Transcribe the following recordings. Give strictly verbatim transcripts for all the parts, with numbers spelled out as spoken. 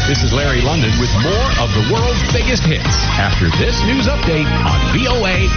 This is Larry London with more of the world's biggest hits after this news update on V O A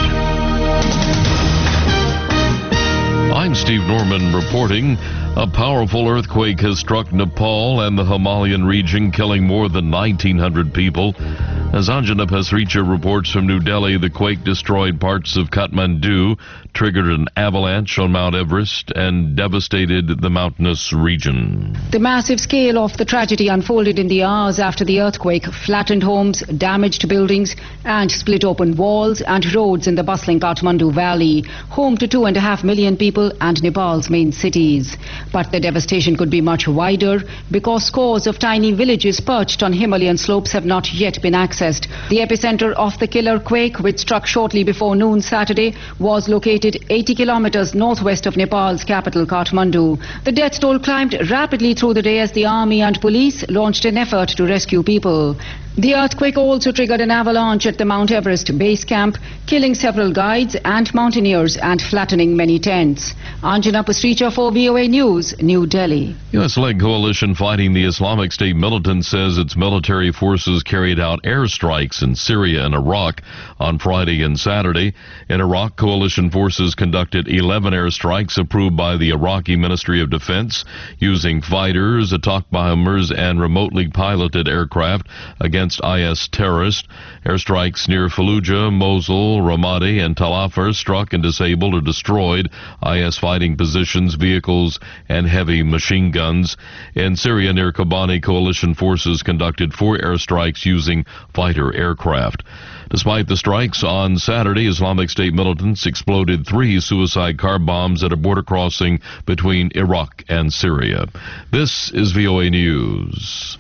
one. I'm Steve Norman reporting. A powerful earthquake has struck Nepal and the Himalayan region, killing more than nineteen hundred people. As Anjana Pasricha reports from New Delhi, the quake destroyed parts of Kathmandu, triggered an avalanche on Mount Everest, and devastated the mountainous region. The massive scale of the tragedy unfolded in the hours after the earthquake, flattened homes, damaged buildings, and split open walls and roads in the bustling Kathmandu Valley, home to two and a half million people and Nepal's main cities. But the devastation could be much wider because scores of tiny villages perched on Himalayan slopes have not yet been accessed. The epicenter of the killer quake, which struck shortly before noon Saturday, was located eighty kilometers northwest of Nepal's capital, Kathmandu. The death toll climbed rapidly through the day as the army and police launched an effort to rescue people. The earthquake also triggered an avalanche at the Mount Everest base camp, killing several guides and mountaineers and flattening many tents. Anjana Pasricha for V O A News, New Delhi. U S-led coalition fighting the Islamic State militant says its military forces carried out airstrikes in Syria and Iraq on Friday and Saturday. In Iraq, coalition forces conducted eleven airstrikes approved by the Iraqi Ministry of Defense using fighters, attack bombers, and remotely piloted aircraft against against I S terrorists. Airstrikes near Fallujah, Mosul, Ramadi, and Tal Afar struck and disabled or destroyed I S fighting positions, vehicles, and heavy machine guns. In Syria, near Kobani, coalition forces conducted four airstrikes using fighter aircraft. Despite the strikes on Saturday, Islamic State militants exploded three suicide car bombs at a border crossing between Iraq and Syria. This is V O A News.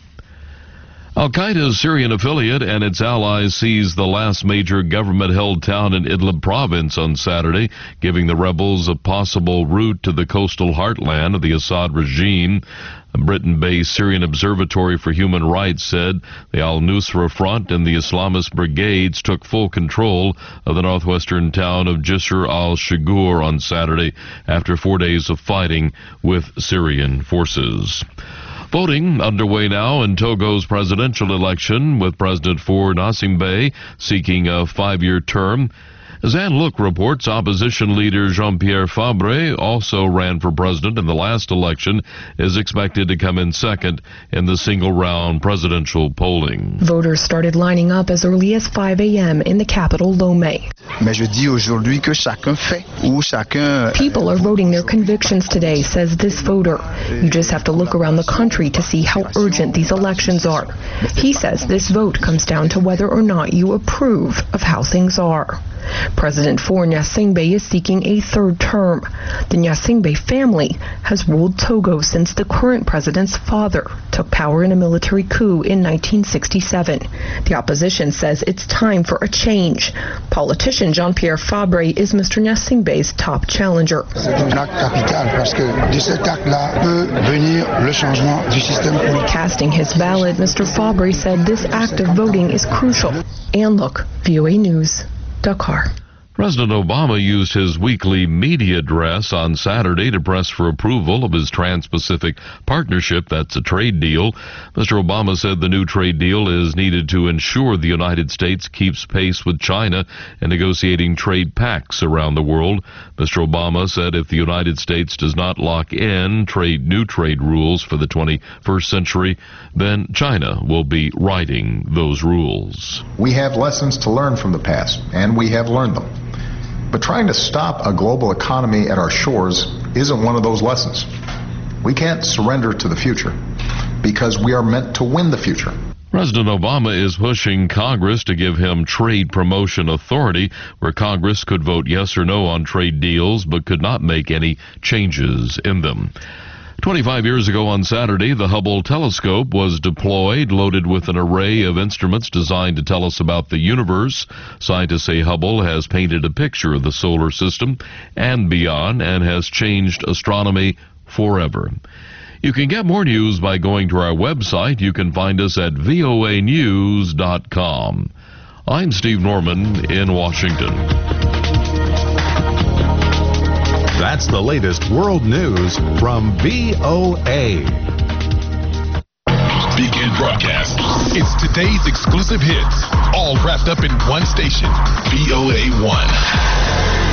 Al-Qaeda's Syrian affiliate and its allies seized the last major government-held town in Idlib province on Saturday, giving the rebels a possible route to the coastal heartland of the Assad regime. A Britain-based Syrian Observatory for Human Rights said the Al-Nusra Front and the Islamist brigades took full control of the northwestern town of Jisr al-Shugur on Saturday after four days of fighting with Syrian forces. Voting underway now in Togo's presidential election, with President Faure Gnassingbé seeking a five-year term. As Anne Look reports, opposition leader Jean-Pierre Fabre also ran for president in the last election, is expected to come in second in the single-round presidential polling. Voters started lining up as early as five a.m. in the capital, Lomé. People are voting their convictions today, says this voter. You just have to look around the country to see how urgent these elections are. He says this vote comes down to whether or not you approve of how things are. President Faure Gnassingbé is seeking a third term. The Gnassingbé family has ruled Togo since the current president's father took power in a military coup in nineteen sixty-seven. The opposition says it's time for a change. Politician Jean-Pierre Fabre is Mister Gnassingbé's top challenger. Casting his ballot, Mister Fabre said this act of voting is crucial. And look, V O A News. Dakar. President Obama used his weekly media address on Saturday to press for approval of his Trans-Pacific Partnership. That's a trade deal. Mister Obama said the new trade deal is needed to ensure the United States keeps pace with China in negotiating trade pacts around the world. Mister Obama said if the United States does not lock in trade new trade rules for the twenty-first century, then China will be writing those rules. We have lessons to learn from the past, and we have learned them. But trying to stop a global economy at our shores isn't one of those lessons. We can't surrender to the future because we are meant to win the future. President Obama is pushing Congress to give him trade promotion authority, where Congress could vote yes or no on trade deals but could not make any changes in them. twenty-five years ago on Saturday, the Hubble telescope was deployed, loaded with an array of instruments designed to tell us about the universe. Scientists say Hubble has painted a picture of the solar system and beyond and has changed astronomy forever. You can get more news by going to our website. You can find us at V O A news dot com. I'm Steve Norman in Washington. That's the latest world news from V O A. Begin broadcast. It's today's exclusive hits, all wrapped up in one station, V O A one.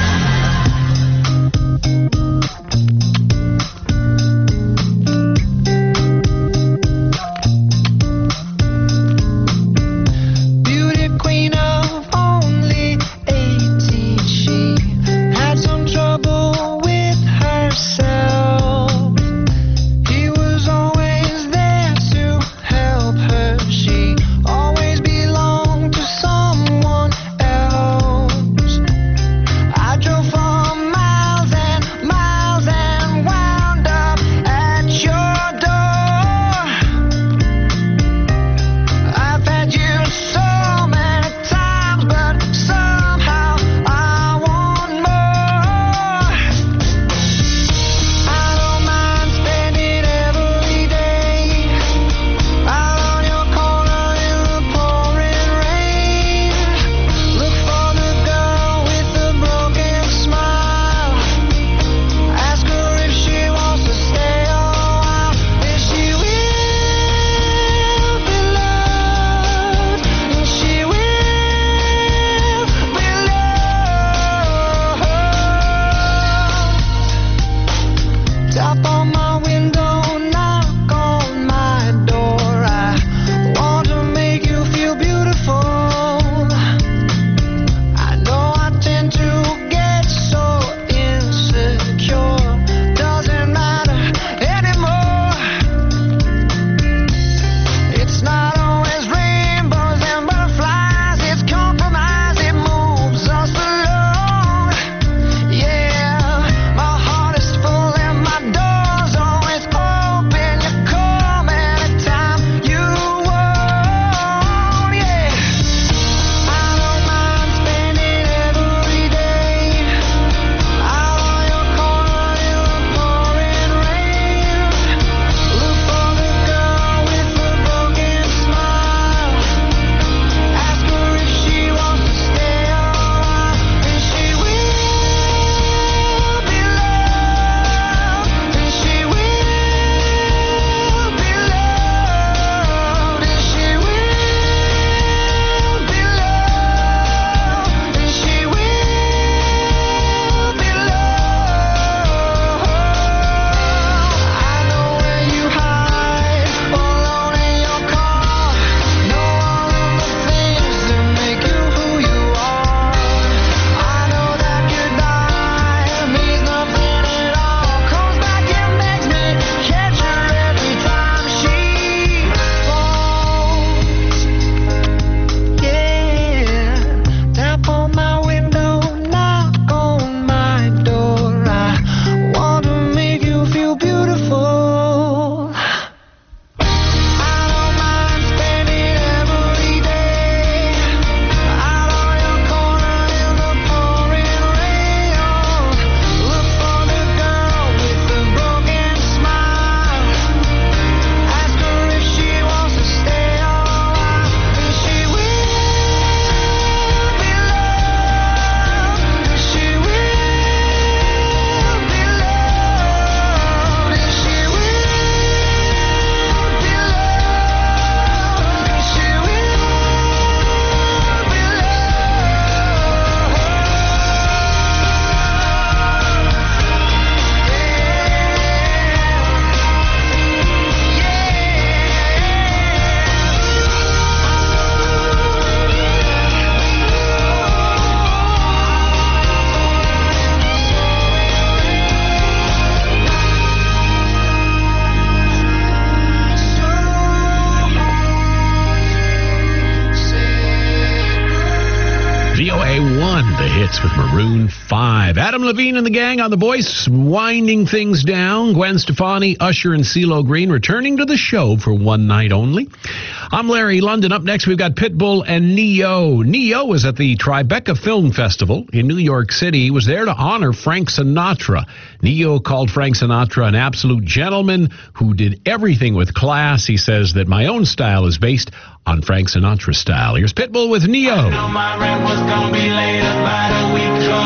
The hits with Maroon five. Adam Levine and the gang on The Voice, winding things down. Gwen Stefani, Usher, and CeeLo Green returning to the show for one night only. I'm Larry London. Up next, we've got Pitbull and Neo. Neo was at the Tribeca Film Festival in New York City. He was there to honor Frank Sinatra. Neo called Frank Sinatra an absolute gentleman who did everything with class. He says that my own style is based on Frank Sinatra's style. Here's Pitbull with Neo. I know my rent was gonna be late about a week ago.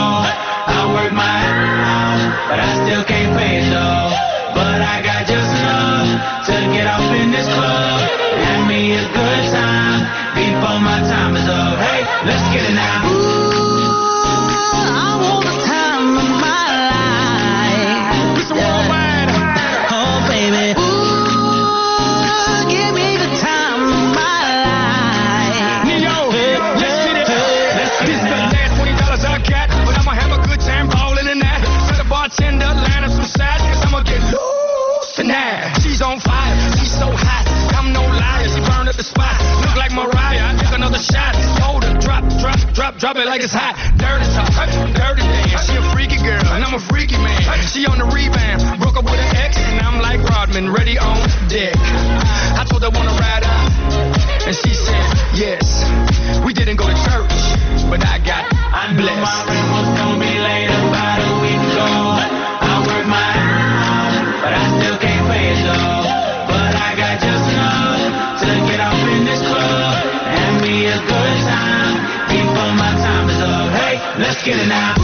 I worked my ass off, but I still can't pay it though. But I got just enough to get off in this club. And me me a good time before my time is up. Hey, let's get it now. Ooh, I want the time of my life. It's worldwide. Oh, baby. Ooh, give me the time of my life. Neo, let's get it. Let's get it. This is the last twenty dollars I got, but I'ma have a good time balling in that. Tell the bartender, line up some shots, cause I'ma get loose tonight. She's on fire, she's so hot. I'm no liar, she burned up the spot. Look like Mariah, I took another shot. Hold her, drop, drop, drop, drop it like it's hot. Dirty talk, dirty dance. She a freaky girl, and I'm a freaky man. She on the rebound, broke up with an ex, and I'm like Rodman, ready on deck. I told her wanna ride out, and she said yes. We didn't go to church, but I got I knew blessed. My rent was gonna be late about a week ago. I worked my ass, but I still can't pay it though. But I got just enough to get off in this club and be a good time before my time is up. Hey, let's get it now.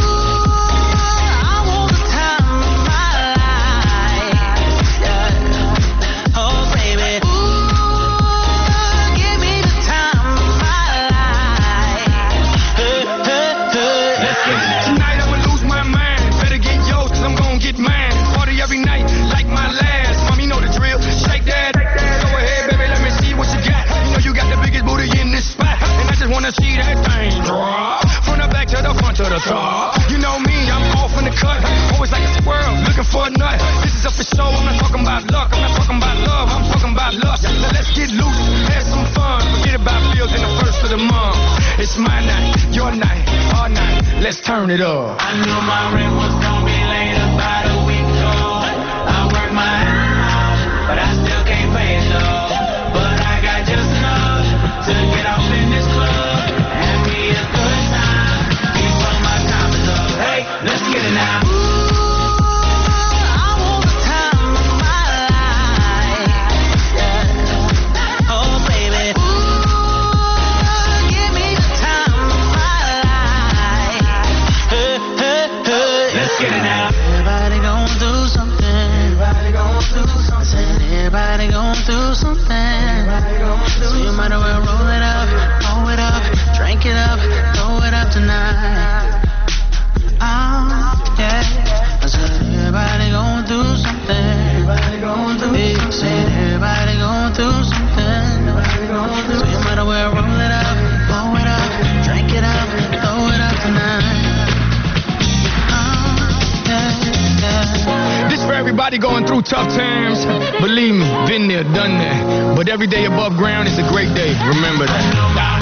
See that thing drop from the back to the front to the top. You know me, I'm off in the cut. Always like a squirrel looking for a nut. This is up for show. I'm not talking about luck. I'm not talking about love. I'm talking about lust. Now let's get loose, have some fun. Forget about bills in the first of the month. It's my night, your night, our night. Let's turn it up. I knew my rent was gonna be late about a week ago. I worked my ass, but I still can't pay it though. But I got just enough to get off in this club. Let's get it now. Ooh, I want the time of my life. Yeah. Oh, baby. Ooh, give me the time of my life. Hey, hey, hey. Let's get it now. Everybody gon' do something. Everybody gon' do something. Everybody gon' do something. So you might as well roll it up, roll it up, drink it up, throw it up tonight. Oh, yeah. I said everybody gon' do something. Everybody gon' do yeah, something. Said everybody gon' do something. Everybody gon' do so you might as well roll it up, blow it up, drink it up, throw it up tonight. Oh, yeah, yeah. This for everybody going through tough times. Believe me, been there, done that. But every day above ground is a great day. Remember that.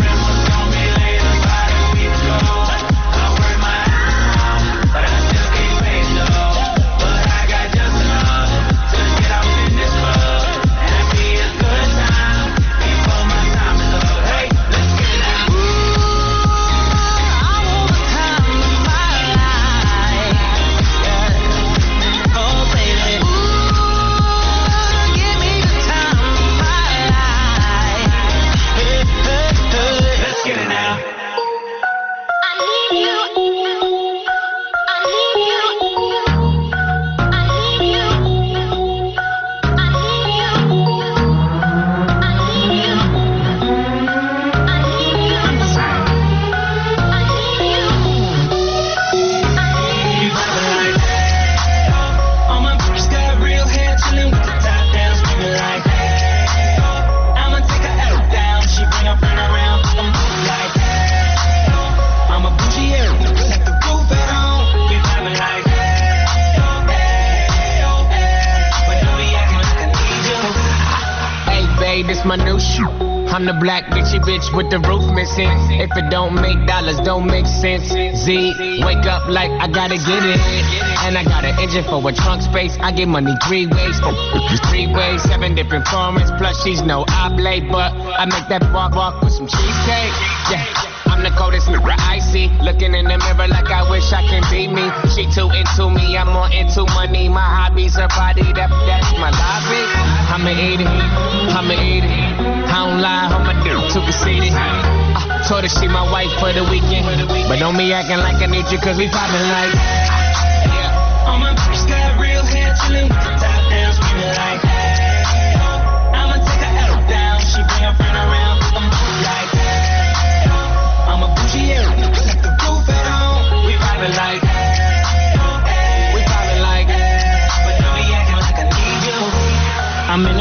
My new shoe. I'm the black bitchy bitch with the roof missing. If it don't make dollars, don't make sense. Z, wake up like I gotta get it. And I got an engine for a trunk space. I get money three ways. Three ways, seven different formats. Plus she's no oblate, but I make that walk walk with some cheesecake. Yeah. I'm the coldest nigga I see. Looking in the mirror like I wish I can be me. She too into me, I'm more into money. My hobbies, her body, that, that's my lobby. I'ma eat it, I'ma eat it. I don't lie, I'ma do too conceited. Uh, told her she my wife for the weekend. But don't be acting like I need you cause we poppin' like yeah. All my bitches got real hair chillin' with the top down, screamin' like hey. I'ma take her L down, she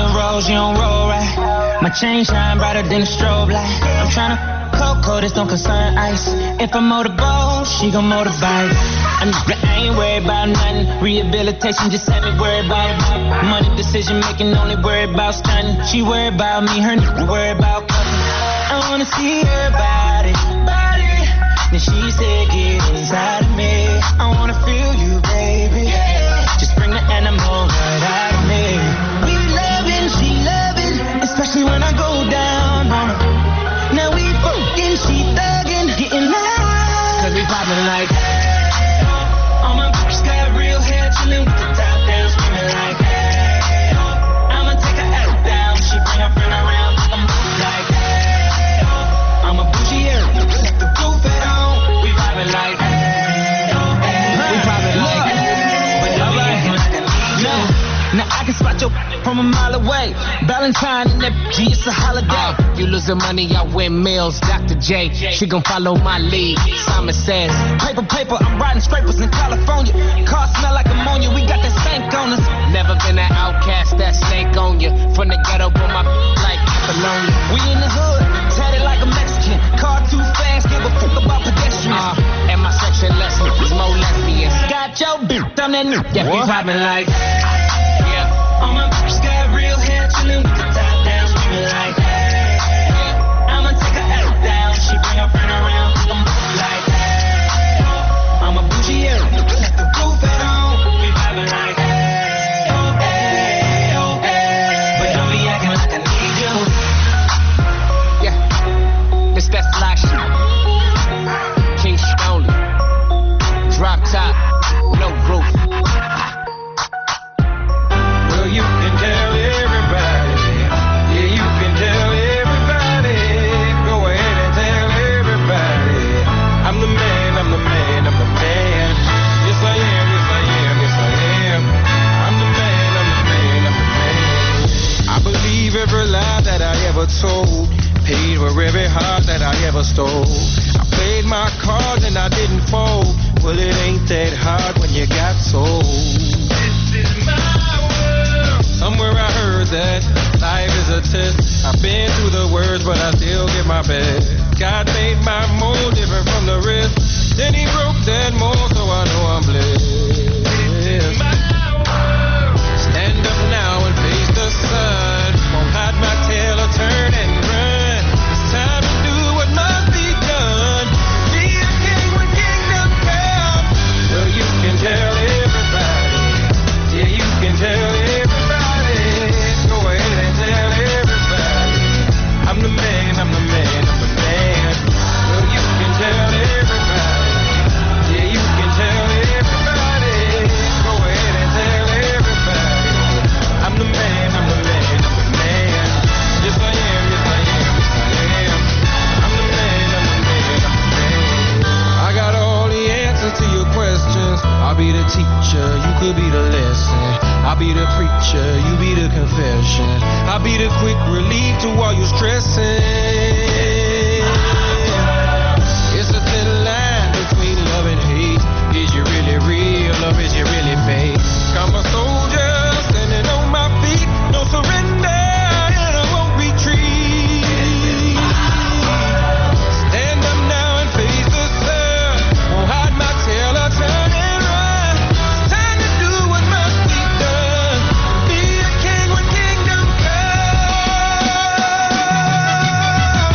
the roads, you don't roll right. My chain shine brighter than a strobe light. I'm tryna cocoa, this don't concern ice. If I motorboat, she gon' motorbike. I, I ain't worried about nothing. Rehabilitation just had me worried about it. Money decision making, only worried about stunning. She worried about me, her nigga worried about cutting. I wanna see her body, body. Then she said, get inside of me. I wanna feel you, baby. Just bring the animal right out of me. We loving, she loving, especially when I go down on her. Now we fucking, she thugging, getting loud. Cause we poppin' like, hey, oh. All my bitches got real hair, chillin' with the top down, screamin' like, hey, oh. I'ma take her out down, she bring her friend around, I'm like, hey, oh. I'm a bougie, yeah, let the roof at home. We poppin' like, hey, oh, hey. We poppin' like, hey, but don't be acting like I need you. Now I can spot your from a mile away. Valentine and that G, it's a holiday. Uh, you losing money, I win meals. Doctor J, she gon' follow my lead. Simon says, paper, paper, I'm riding scrapers in California. Car smell like ammonia, we got that stank on us. Never been an outcast, that stank on you. From the ghetto, with my like Apollonia. We in the hood, tatted like a Mexican. Car too fast, give a fuck about pedestrians. Uh, and my section lesson is more lesbians. Got your bitch, I'm that new. Yeah, we poppin' like, yeah. All my bitches got real hair, chillin' with the top down, screamin' like, hey, oh. I'ma take her out down, she bring her friend around, I'm like, hey, oh. I'm a bougie, yeah, let the roof at home. We vibin' like, hey, oh, hey, oh, hey. But don't be acting like I need you. Yeah, it's that fly shit. King Stone, drop top, no roof. You can tell everybody, yeah, you can tell everybody, go ahead and tell everybody, I'm the man, I'm the man, I'm the man, yes I am, yes I am, yes I am, I'm the man, I'm the man, I'm the man. I believe every lie that I ever told, paid for every heart that I ever stole. I played my cards and I didn't fold, well it ain't that hard when you got sold. This is my somewhere I heard that life is a test. I've been through the worst, but I still give my best. God made my mold different from the rest. Then he broke that mold, so I know I'm blessed. Stand up now and face the sun. Won't hide my tail or turn and run. It's time to do what must be done. Be a king when kingdom come. Well, you can tell everybody. Yeah, you can tell everybody. I'm the man, I'm the man, I'm the man. Well, you can tell everybody. Yeah, you can tell everybody. Go ahead and tell everybody. I'm the man, I'm the man, I'm the man. Yes, I am, yes, I am, yes, I am. I'm the man, I'm the man, I'm the man. I got all the answers to your questions. I'll be the teacher, you could be the lesson. I'll be the preacher, you be the confession. I'll be the quick relief to all your stressing. It's a thin line between love and hate. Is you really real or is you really fake? I'm a soldier standing on my feet. No surrender and I won't retreat. Stand up now and face the sun. Won't hide my tail or turn and run. It's time to do what must be done. Be a king when kingdom come.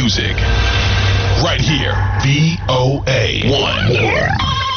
music. Right here, V O A one.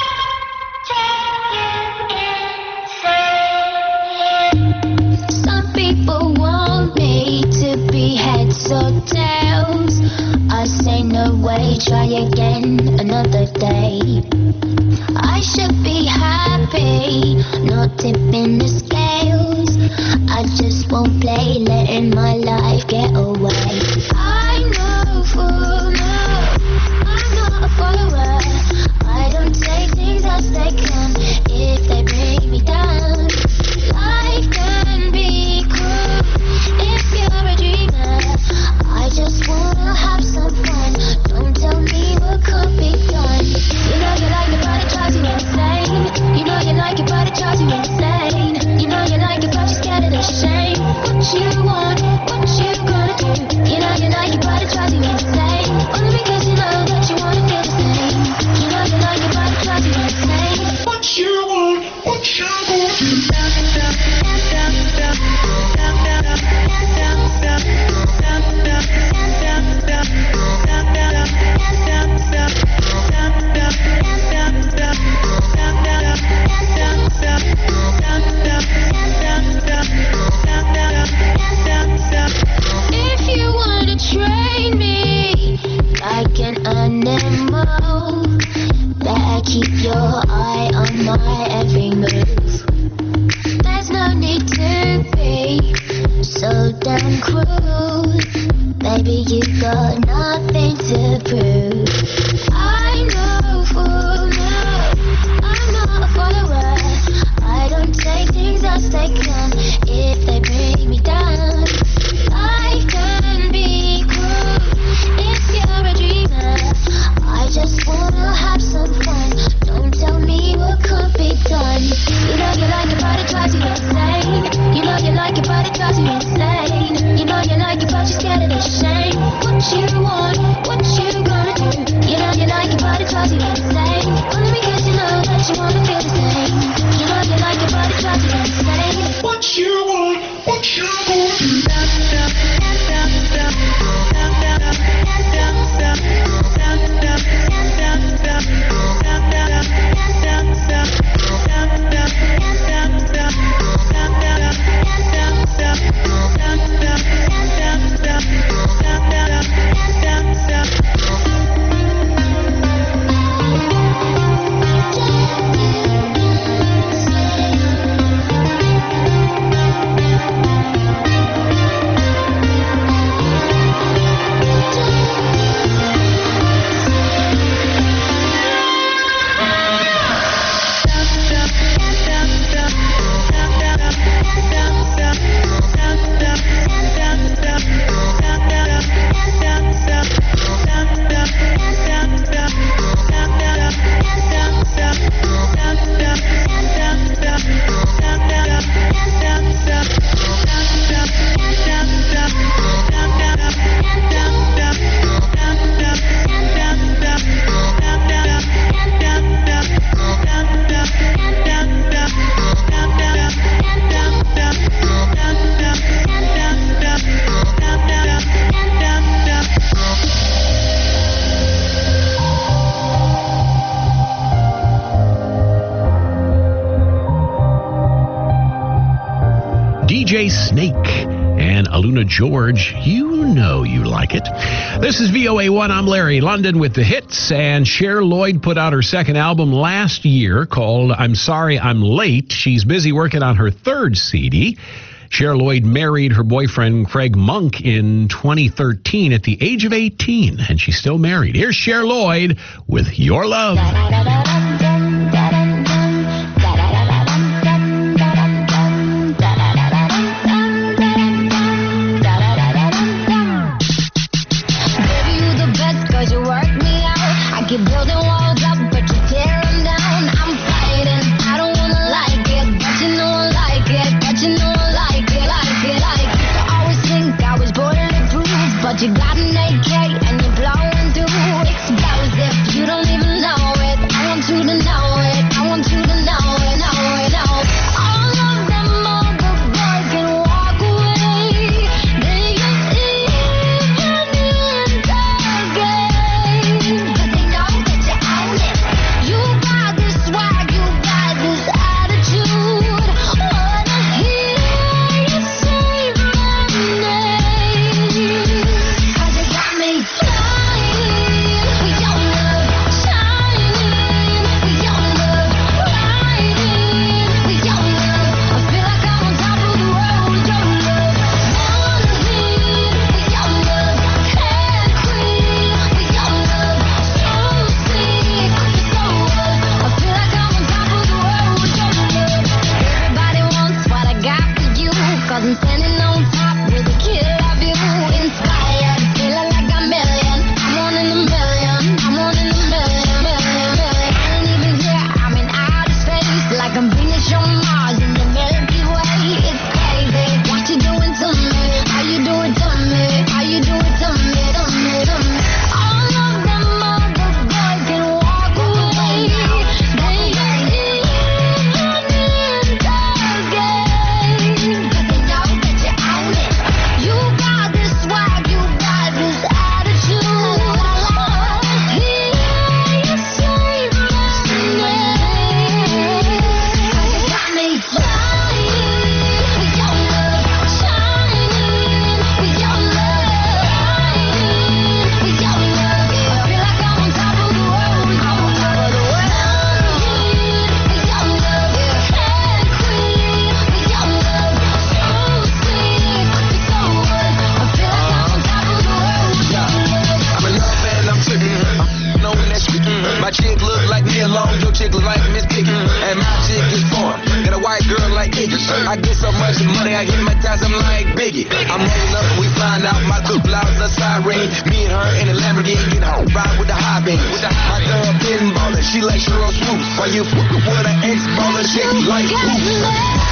Some people want me to be heads or tails. I say no way, try again another day. I should be happy, not tipping the scales. I just won't play, letting my life get away. I know for now, I'm not a follower. I don't take things as they come if they bring me down. Life can be cruel if you're a dreamer. I just wanna have some fun. Don't tell me what can't be done. You know you like it, but it drives you insane. You know you like it, but it drives you insane. You know you like it, but you're scared of the shame. What you want, what you gonna do? You know you like it, but it drives you insane. Only because you know that you wanna feel the same. You know you like it, but it drives you insane. What you want, what you gonna do? If you wanna train me like an animal, better keep your eye on my every move. There's no need to be so damn cruel. Baby, you got nothing to prove. I know for now, I'm not a follower. I don't take things as they come if they bring me down. Life can be cruel if you're a dreamer. I just wanna have some fun. Don't tell me what can't be done. You know you like it, but it drives you insane. You know you like it, but it drives you insane. You know you like it, but you're scared of the shame. What you want, what you gonna do? You know you like it, but it drives you insane. Only because you know that you wanna feel the same. You know you like it, but it drives you insane. What you want, what you gonna do? D J Snake and Aluna George, you know you like it. This is V O A one. I'm Larry London with the hits, and Cher Lloyd put out her second album last year called I'm Sorry I'm Late. She's busy working on her third C D. Cher Lloyd married her boyfriend Craig Monk in twenty thirteen at the age of eighteen, and she's still married. Here's Cher Lloyd with Your Love. You got an A K and you're blowing through explosive. You don't even know it. I want you to know it. I I get so much money, I hypnotize them like Biggie. I'm rolling up and we find out my good blouse a siren. Me and her in a Lamborghini, get her ride with the high beam. My girl getting ballin', she like Sheryl Swoop. While you fuck with an ex-baller, shit like who?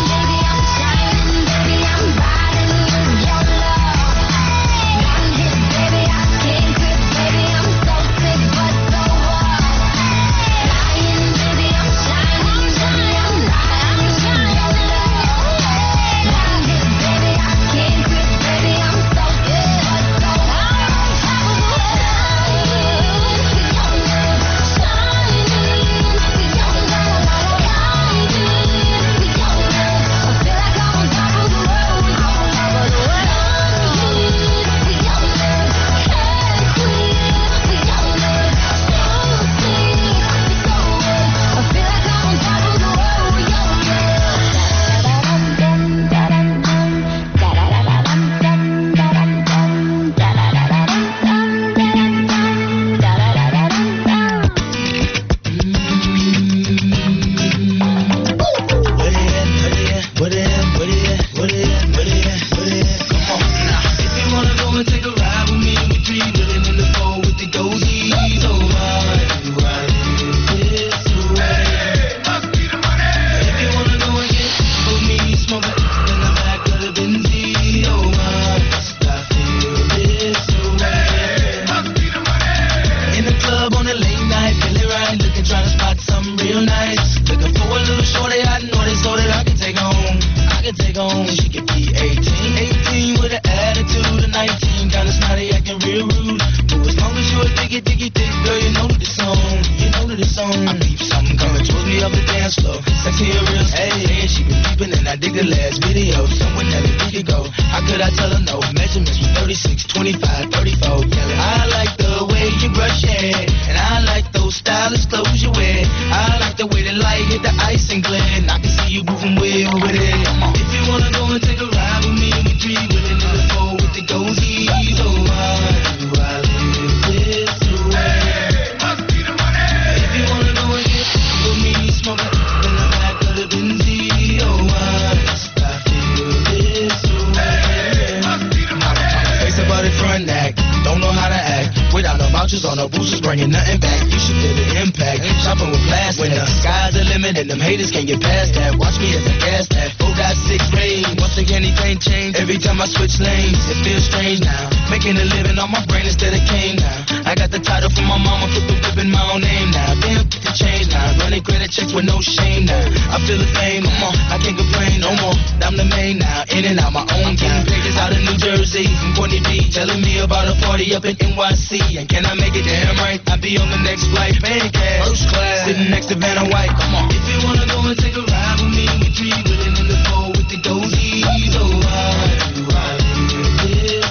Up in N Y C, and can I make it damn right? I'll be on the next flight, man, cash, first class, sitting next to Vanna White. Come on, if you wanna go and take a ride with me, we three willing in the four with the dozies. Oh, I do, I live this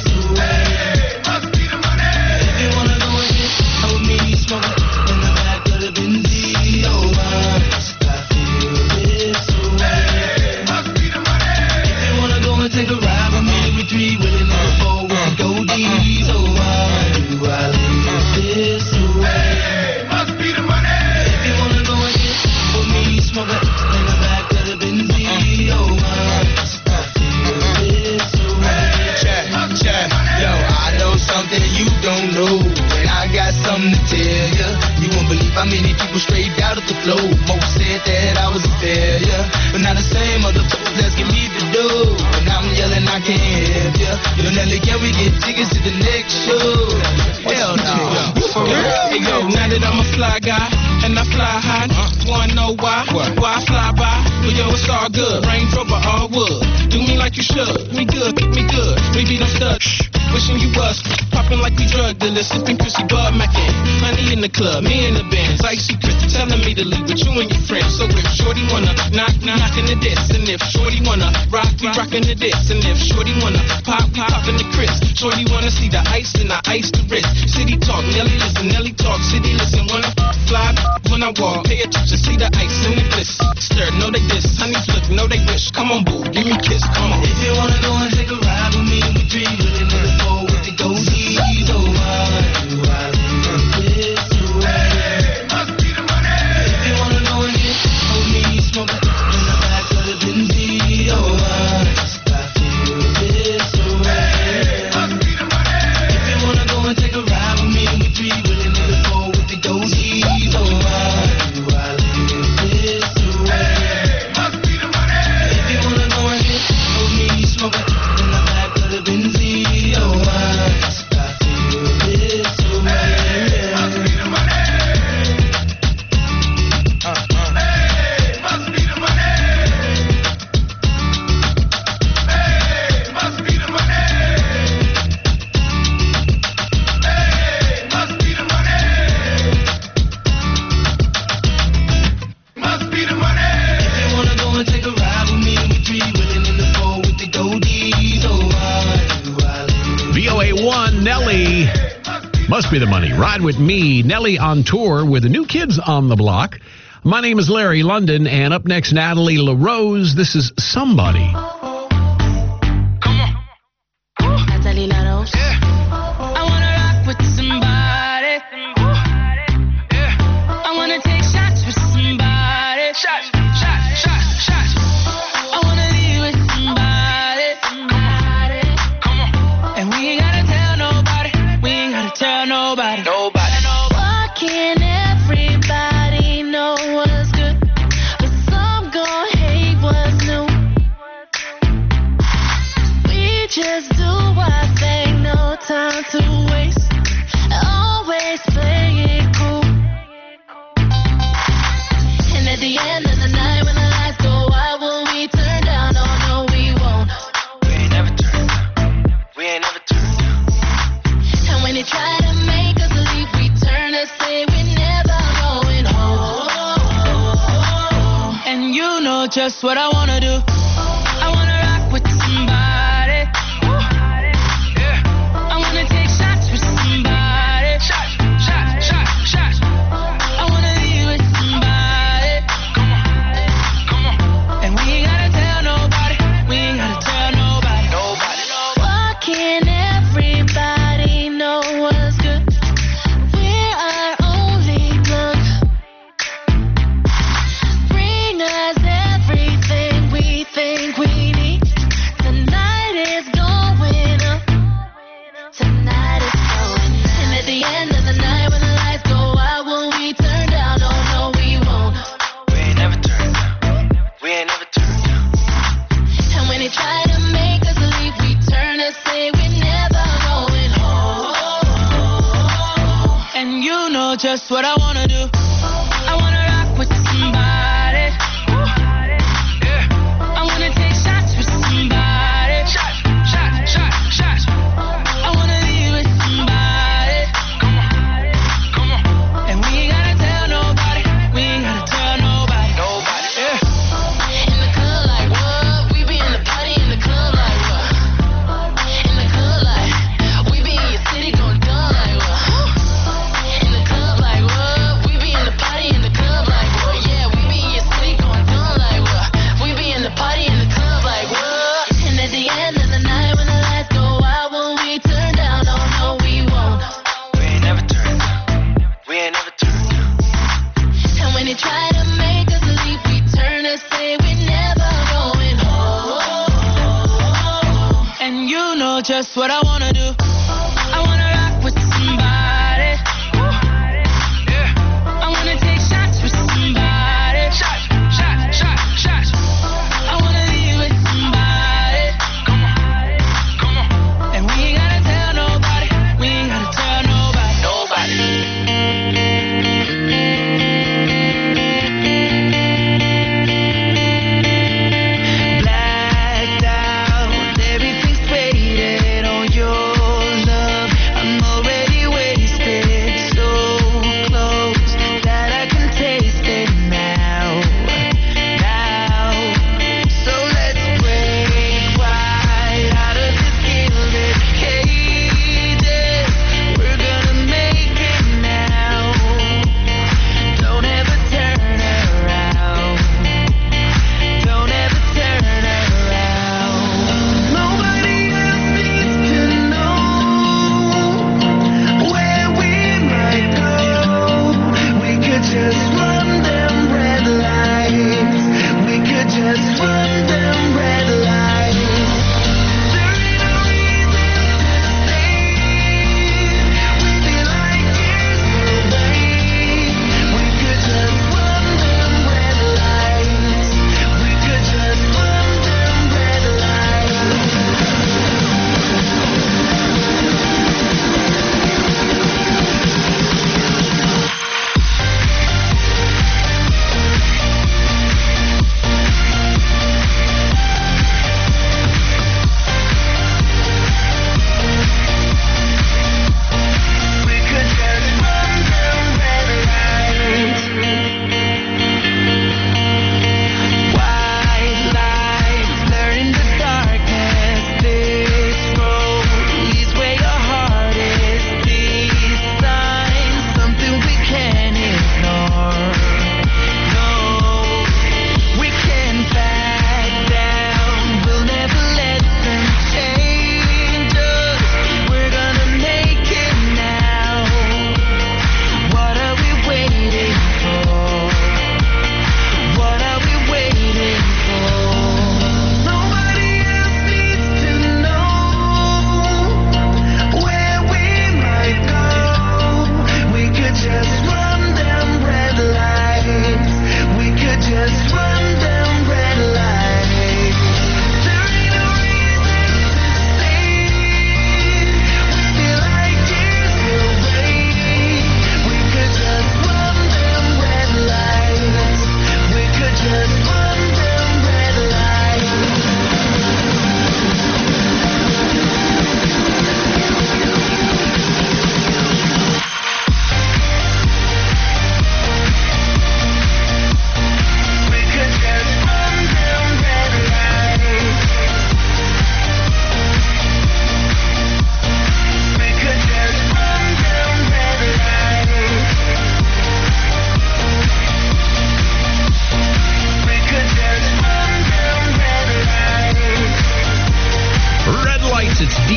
way. Must be the money. If you wanna go and get out with me, smoke it in the back of the Benzie. Oh, I must I feel this way. Must be the money. If you wanna go and take a ride with me, we three willing in the four with the dozies. Oh, I live this way. Must be the money. If you wanna go and get with me, smoke it in the back of the Benzie. Oh, I feel this way. Check, check. Yo, I know something you don't know, and I got something to tell ya. You won't believe how many people straight out of the flow. Most said that I was a failure, but now the same motherfuckers asking me to do, and I'm yelling I can't help ya. Yo, Nelly, can we get tickets to the next show? Hell no. For real? Hey, yo, now that I'm a fly guy, and I fly high, wanna know why? Why I fly by? Well, yo, it's all good. Range Rover, all wood. Do me like you should. Me good, me good. Maybe don't stud. Wishing you was popping like we drug dealers, sipping Chrissy Bud Mackin. Honey in the club, me in the bands, icy Chris telling me to leave with you and your friends. So if Shorty wanna knock, knock in the diss, and if Shorty wanna rock, we rockin' the diss, and if Shorty wanna pop, we poppin' the Chris. Shorty wanna see the ice, and I ice the wrist. City talk, Nelly listen, Nelly talk, city listen. When I fly, when I walk, pay attention, see the ice and the bliss. Stir, know they diss, honey flip, know they wish. Come on, boo, give me a kiss, come on. If you wanna go and take a ride with me, we three really know the four with the dozies. Oh, I do, I live this way. Must be the money. If you wanna go and get with me, smoke it in the back of the Benzie. Must be the money. Ride with me, Nelly on tour with the New Kids on the Block. My name is Larry London, and up next, Natalie LaRose. This is Somebody. Natalie LaRose. I wanna rock with somebody. I wanna take shots with somebody. Shots, shots, shots, shots. I wanna be with somebody. Come on. And we ain't gotta tell nobody. We ain't gotta tell nobody. Nobody. Why can't everybody know what's good? But some gon' hate what's new. We just do our thing, no time to waste. Always play it cool. And at the end of the night, when the lights go out, will we turn down? Oh no, we won't. We ain't never turned down. We ain't never turned down. And when they try to make us leave, we turn and say we're never going home. And you know just what I wanna do. I wanna rock with somebody. I wanna take shots with somebody. Shots, shots, shots, shots. I wanna be with somebody. Come on, come on. And we ain't gotta tell nobody. We ain't gotta tell nobody. Nobody. Why can't everybody know what's good? We're our only plug. Bring us everything we think we need. Tonight is going up. Tonight is going up. And at the end of the night, when the lights go out, will we turn down? Oh no, we won't. We ain't never turned down. We ain't never turned down. And when they try to make us leave, we turn and say we're never going home. And you know just what I wanna do. I wanna rock with somebody. I wanna take shots with somebody. Shots, shots, shots, shots. I wanna be with somebody. Come on, come on. And we ain't gotta tell nobody. We ain't gotta tell nobody. Nobody. Yeah. In the club like what? We be in the party in the club like what? In the club like we be in your city going dumb like what? In the club like what? We be in the party in the club like what? Yeah, we be in your city going dumb like what? We be in the party in the club like what? And at the end of the night, when the lights go out, will we turn down? Oh no, we won't. We ain't never turned down. We ain't never turned down. And when they try to make us leave, we turn and say we're never going home. And you know just what I wanna do. I wanna rock with somebody. I wanna take shots with somebody. Shots, shots, shots, shots. I wanna be with somebody. Come on, come on. And we ain't gotta tell nobody. We ain't gotta tell nobody. Nobody. Blacked out, everything's faded on your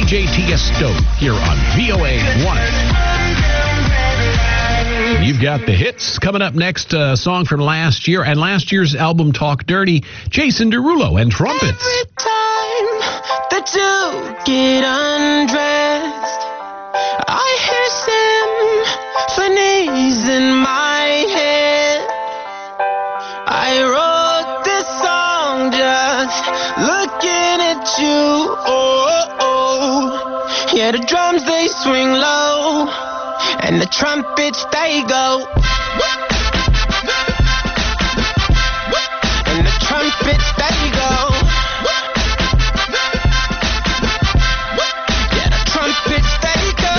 J Tiesto here on V O A one. You've got the hits. Coming up next, a uh, song from last year and last year's album Talk Dirty, Jason Derulo and trumpets. Every time that you get undressed, I hear symphonies in my head. I wrote this song just looking at you. Oh, oh. Yeah, the drums they swing low and the trumpets they go. And the trumpets they go. Yeah, the trumpets they go.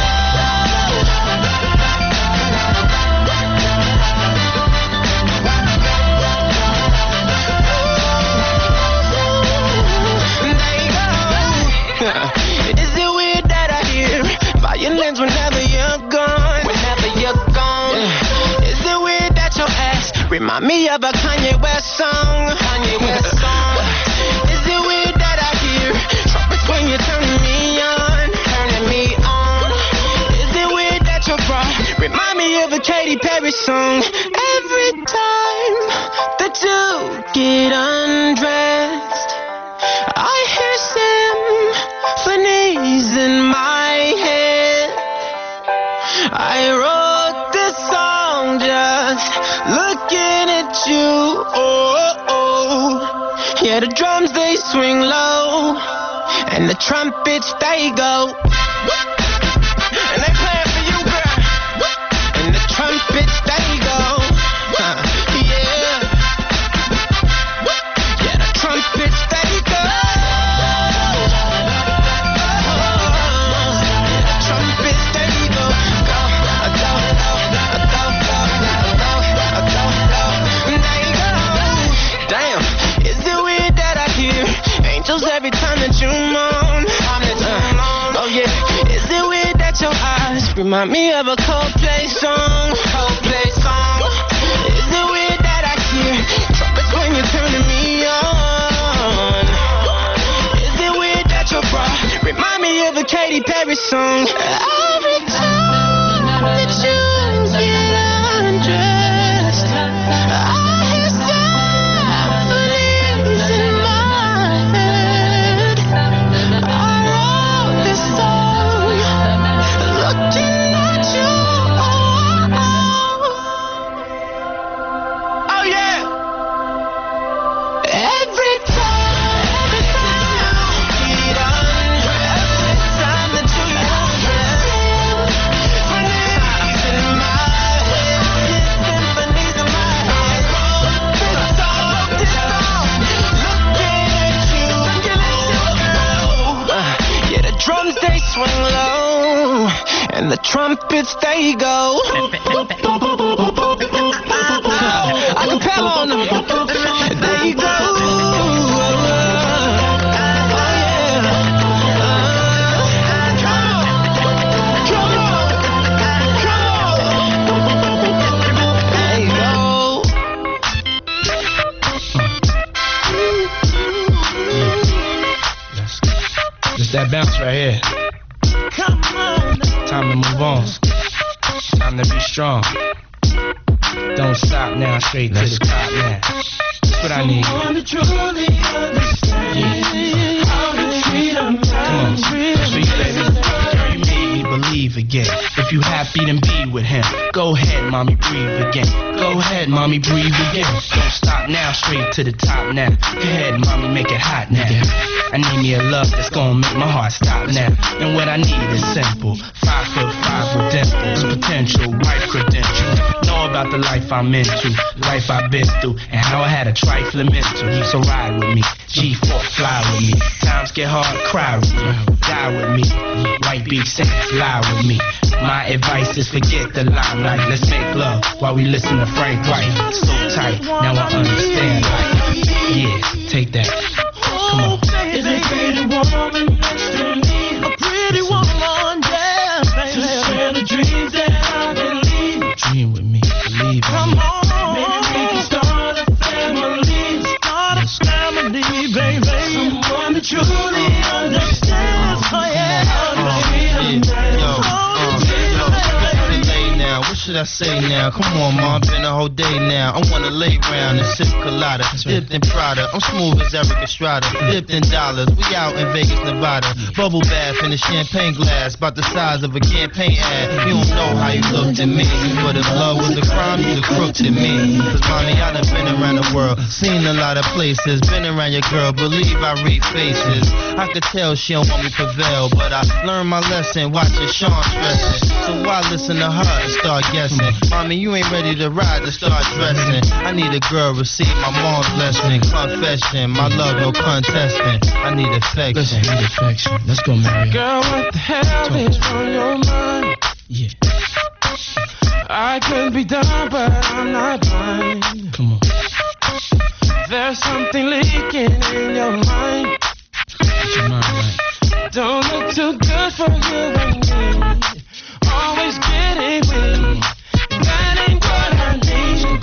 Is it weird that I hear violins whenever you're gone? Whenever you're gone. Yeah. Is it weird that your ass remind me of a Kanye West song? Kanye West song. Is it weird that I hear trumpets when you're turning me on? Turning me on. Is it weird that your bra remind me of a Katy Perry song? Every time that you get undressed, I hear symphonies in my head. I wrote this song just looking at you. Oh, oh. Yeah, the drums they swing low and the trumpets they go. And they playing for you, girl. And the trumpets they go. Huh. Yeah. Yeah, the trumpets they go. Every time that you moan, uh, oh yeah. Is it weird that your eyes remind me of a Coldplay song? Coldplay song. Is it weird that I hear trumpets when you're turning me on? Is it weird that your bra remind me of a Katy Perry song? Every time that you get undressed, I hear symphonies in my swing low and the trumpets they go. I can pal on them. There you go. That bounce right here. Time to move on. Time to be strong. Don't stop now, straight to the top now. That's what I need. Yeah. Come on, sweet baby. Girl, you made me believe again. If you happy, then be with him. Go ahead, mommy, breathe again. Go ahead, mommy, breathe again. Don't stop now, straight to the top now. Go ahead, mommy, make it hot now. I need me a love that's gonna make my heart stop now. And what I need is simple. Five foot five with dimples, potential wife credentials. Know about the life I'm into, life I've been through, and how I had a trifling mental. So ride with me, G four, fly with me. Times get hard, cry with me, die with me. White beach saints, lie with me. My advice is forget the limelight. Let's make love while we listen to Frank White. So tight, now I understand life. Yeah, take that. Come on. Is a pretty woman next to me? A pretty woman, yeah, baby. To share the dreams that I believe. Dream with me, believe in Come me. on, maybe we can start a family. Start a family, baby. Someone that truly understands, oh yeah. should I say now? Come on, mom, been a whole day now. I wanna lay round and sip colada, dipped in Prada. I'm smooth as Eric Estrada, dipped in dollars. We out in Vegas, Nevada. Bubble bath in a champagne glass, about the size of a campaign ad. You don't know how you looked at me, but if love was a crime, you'd have crooked at me. Cause mommy, I done been around the world, seen a lot of places, been around your girl, believe I read faces. I could tell she don't want me to prevail, but I learned my lesson, watching Sean stressing. So why listen to her and start guessing? Mommy, you ain't ready to ride to start dressing. I need a girl, receive my mom's blessing. Confession, my love, no contesting. I need affection. Listen, I need affection. Let's go, Mary. Girl, what the hell is on your mind? Yeah. I could be dumb, but I'm not blind. Come on. There's something leaking in your mind. Get your mind right. Don't look too good for you and me. Always getting weak. That ain't what I need,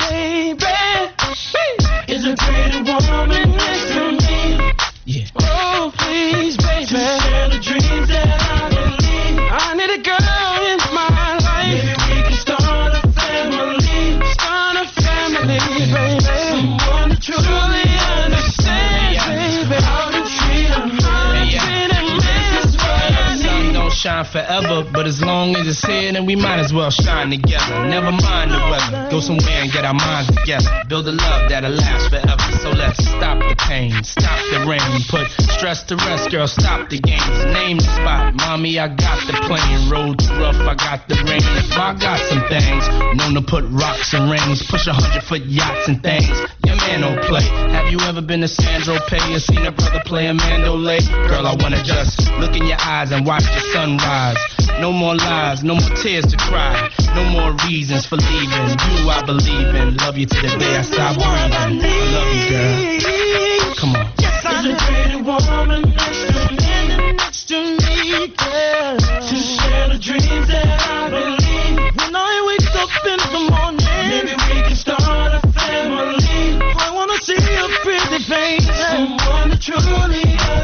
baby. Is a pretty woman next to me? Yeah. Oh, please, baby. To share the dreams that I believe. I need a girl in my life. Maybe we can start a family. Start a family, baby. Someone to truly understand, baby. How to treat a man. This is what I need. Sun don't shine forever, but as long as it's here, then we might as well shine together. Never mind the weather. Go somewhere and get our minds together. Build a love that'll last forever. So let's stop the pain, stop the rain. Put stress to rest, girl, stop the games. Name the spot, mommy, I got the plane. Road too rough, I got the rain. I got some things, known to put rocks and rings. Push a hundred foot yachts and things. Your man don't play. Have you ever been to Sandro Pay or seen a brother play a mandolay? Girl, I wanna just look in your eyes and watch the sunrise. No more lies, no more tears to cry. No more reasons for leaving. You I believe in. Love you to the day I stop breathing. I love you, girl. Come on. Yes, I need a pretty woman next to me, next to me, girl. To share the dreams that I believe. When I wake up in the morning, maybe we can start a family. I wanna see a pretty face, someone to truly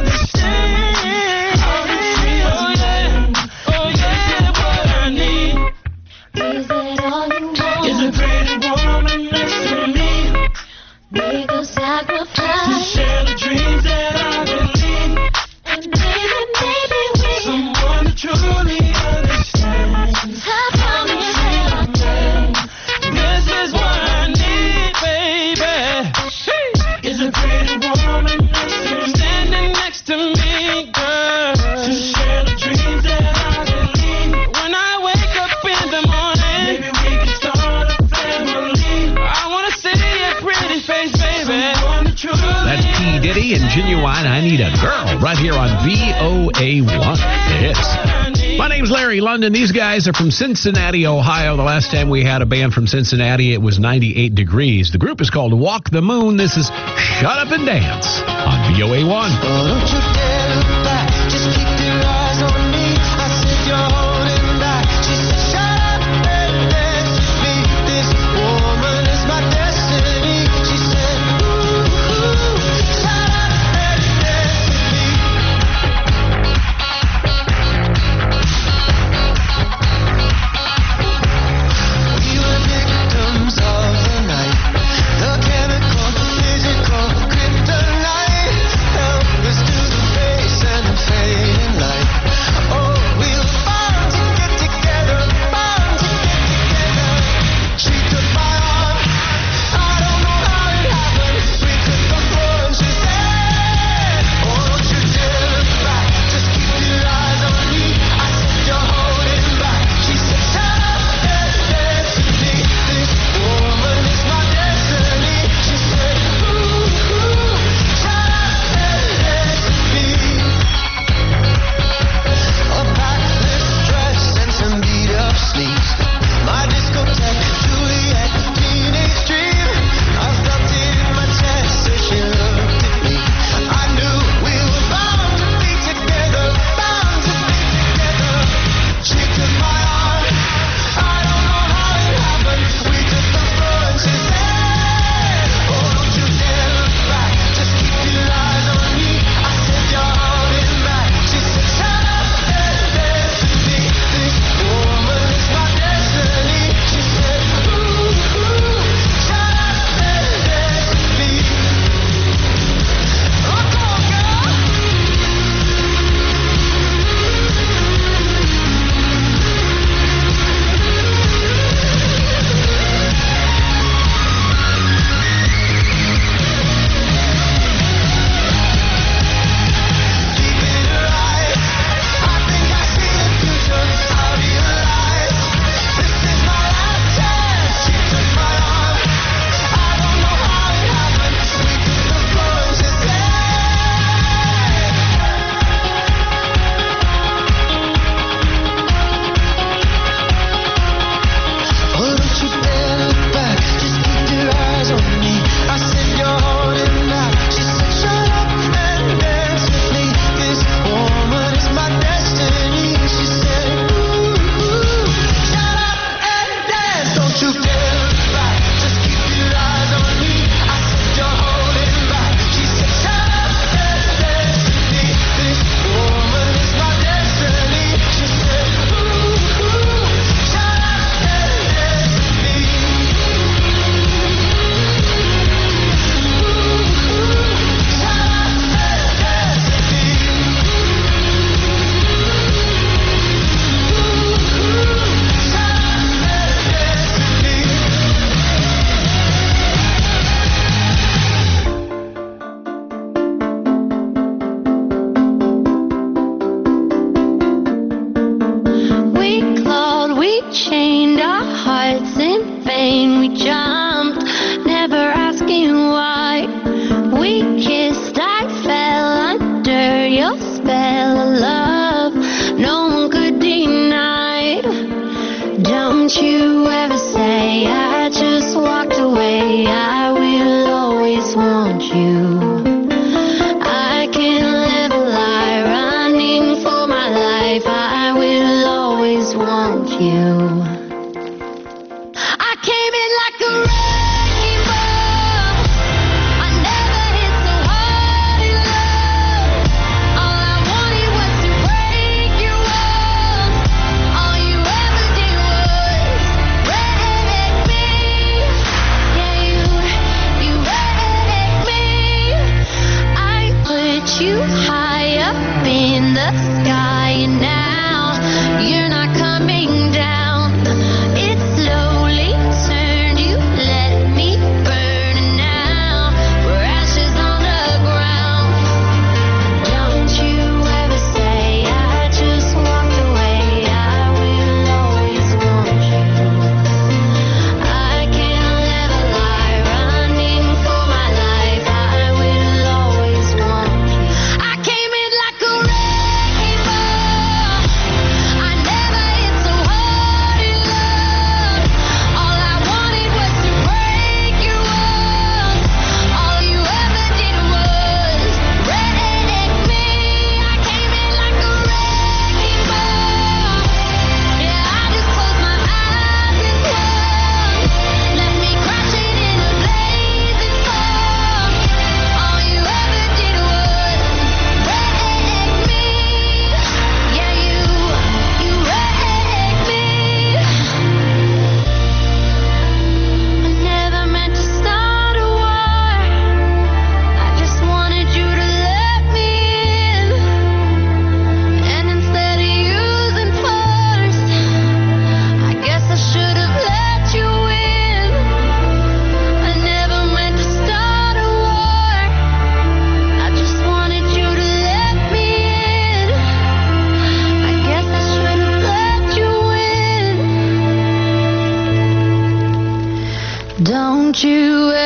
understand. How to treat a man. Oh yeah, what I need. Is it all you want? Is a pretty woman next to me. Make a sacrifice. To share the dreams that I believe. And maybe, maybe we someone to truly understand. How to treat a man. This is what I need, baby. Hey. Is a pretty woman next to me, standing next to me, girl. To share the dreams that I believe. When I wake up in the morning, maybe we can start a family. I wanna see a pretty face, baby. That's P. Diddy and Genuine, I Need a Girl, right here on V O A one. The hits. My name's Larry London. These guys are from Cincinnati, Ohio. The last time we had a band from Cincinnati, it was ninety-eight degrees. The group is called Walk the Moon. This is Shut Up and Dance on V O A one. Oh, don't you dare look back. Just keep your eyes on me. I said you're holding back. She said, shut up and dance with me. This woman is my destiny. She said, ooh, ooh, shut up and dance with me. We were victims of the night. The chemical, physical, kryptonite. Help us to the face and the face.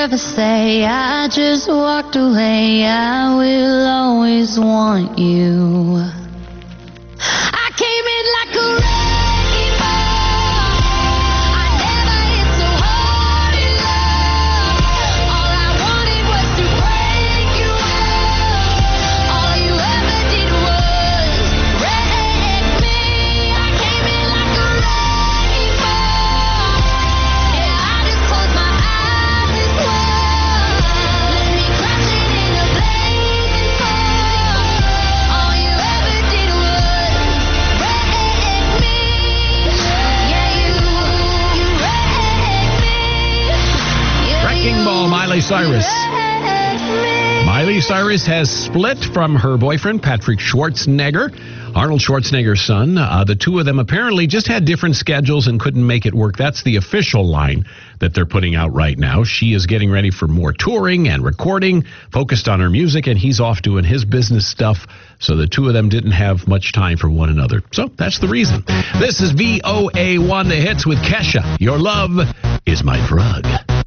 never say I just walked away. I will always want you. I came in like a wrecking ball. I never hit so hard in love. All I wanted was to break you up. All you ever did was wreck me. I came in like a wrecking ball. Yeah, I just closed my eyes and swore. Left me crashing in a blazing fall. All you ever did was Wrecking Ball, Miley Cyrus. Miley Cyrus has split from her boyfriend, Patrick Schwarzenegger, Arnold Schwarzenegger's son. Uh, the two of them apparently just had different schedules and couldn't make it work. That's the official line that they're putting out right now. She is getting ready for more touring and recording, focused on her music, and he's off doing his business stuff. So the two of them didn't have much time for one another. So that's the reason. This is V O A one, The Hits with Kesha. Your love is my drug.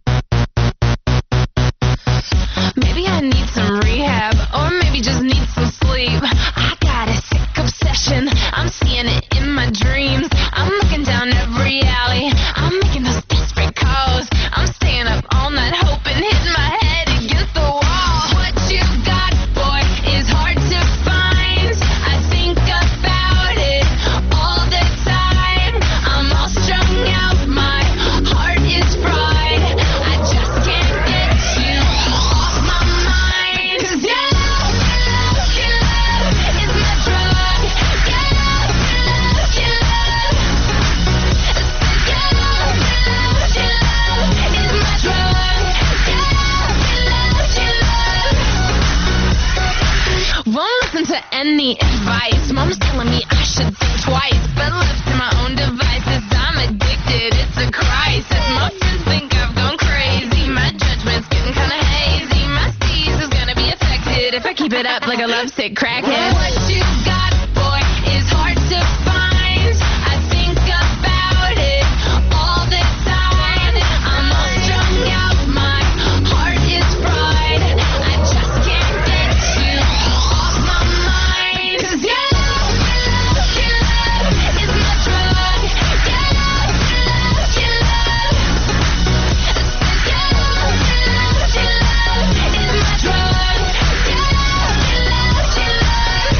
Maybe I need some rehab, or maybe just need some sleep. I got a sick obsession, I'm seeing it in my dreams. I'm looking down every alley, I'm making those desperate calls. I'm staying up all night hoping, hitting my head against the wall. What you got, boy, is hard to find. I think about it all the time. I'm all strung out, my heart is fried. I just can't get you off my mind. 'Cause your love, your love, your love is my drug. Your love, your love, your love. I said your love, your love, your love is my drug. Your love, your love, your love. Won't listen to any advice. Mom's telling me I should think twice, but left to my own devices, I'm addicted. It's a crisis. My friends think I've gone crazy. My judgment's getting kinda hazy. My steez is gonna be affected if I keep it up like a lovesick crackhead. What you got, boy, is hard to find. I think about it all the time. I'm all strung out, my heart is fried. I just can't get you off my mind. 'Cause your love, your love, your love is my drug. Your love, your love, your love. I said your love, your love, your love is my drug. Your love, your love, your love.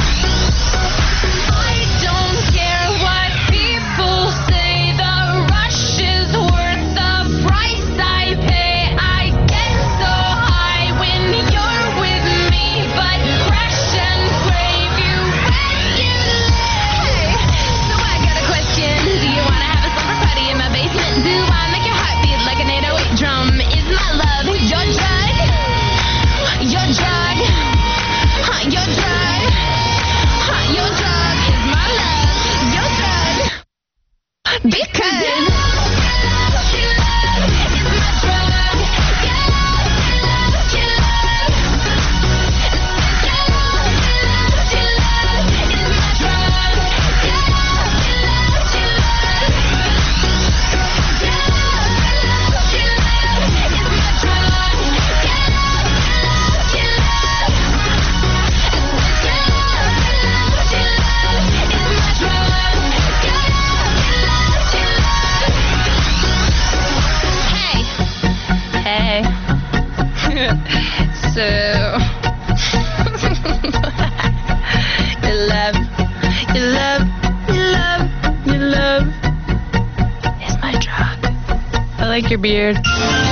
I don't care what people say. The rush is worth the price I pay. I get so high when you're with me, but crash and crave you regularly. So I got a question. Do you wanna have a slumber party in my basement? Do I make your heart beat like an eight oh eight drum? Is my love your drug? Your drug? Huh, your drug? Huh, your drug is my love. Your drug? Because your love, your love, your love is my drug. Your love, your love, your love. Your love, your love, your love is my drug. Your love, your love, your love. Your love, your love, is my drug. Your love, your love, your love. Your love, your love, is my drug. Your love, your love, your love. Hey, hey. So your love, your love, your love, your love is my drug. I like your beard.